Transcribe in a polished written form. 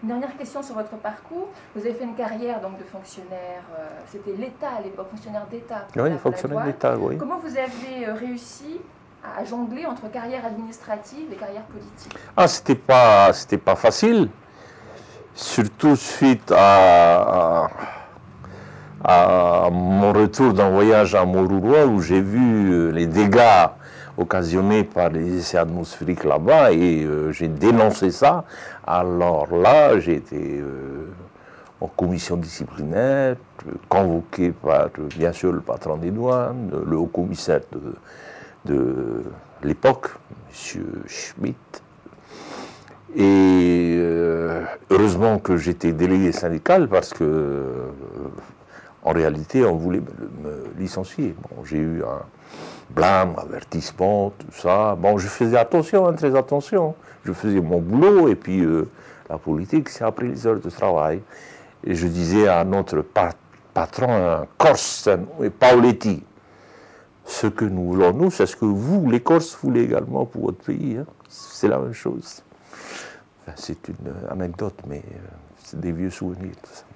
Une dernière question sur votre parcours. Vous avez fait une carrière donc, de fonctionnaire, c'était l'État à l'époque, fonctionnaire d'État. Oui, fonctionnaire d'État, oui. Comment vous avez réussi à jongler entre carrière administrative et carrière politique? Ah, c'était pas facile, surtout suite à mon retour d'un voyage à Moruroa où j'ai vu les dégâts occasionnés par les essais atmosphériques là-bas et j'ai dénoncé ça. Alors là, j'ai été en commission disciplinaire, convoqué par bien sûr le patron des douanes, le haut commissaire de l'époque, M. Schmitt. Et heureusement que j'étais délégué syndical parce que en réalité on voulait me licencier. Bon, j'ai eu un blâme, avertissement, tout ça. Bon, je faisais attention, hein, très attention. Je faisais mon boulot et puis la politique, c'est après les heures de travail. Et je disais à notre patron, un Corse, Paoletti, ce que nous voulons, nous, c'est ce que vous, les Corses, voulez également pour votre pays. Hein. C'est la même chose. Enfin, c'est une anecdote, mais c'est des vieux souvenirs, tout ça.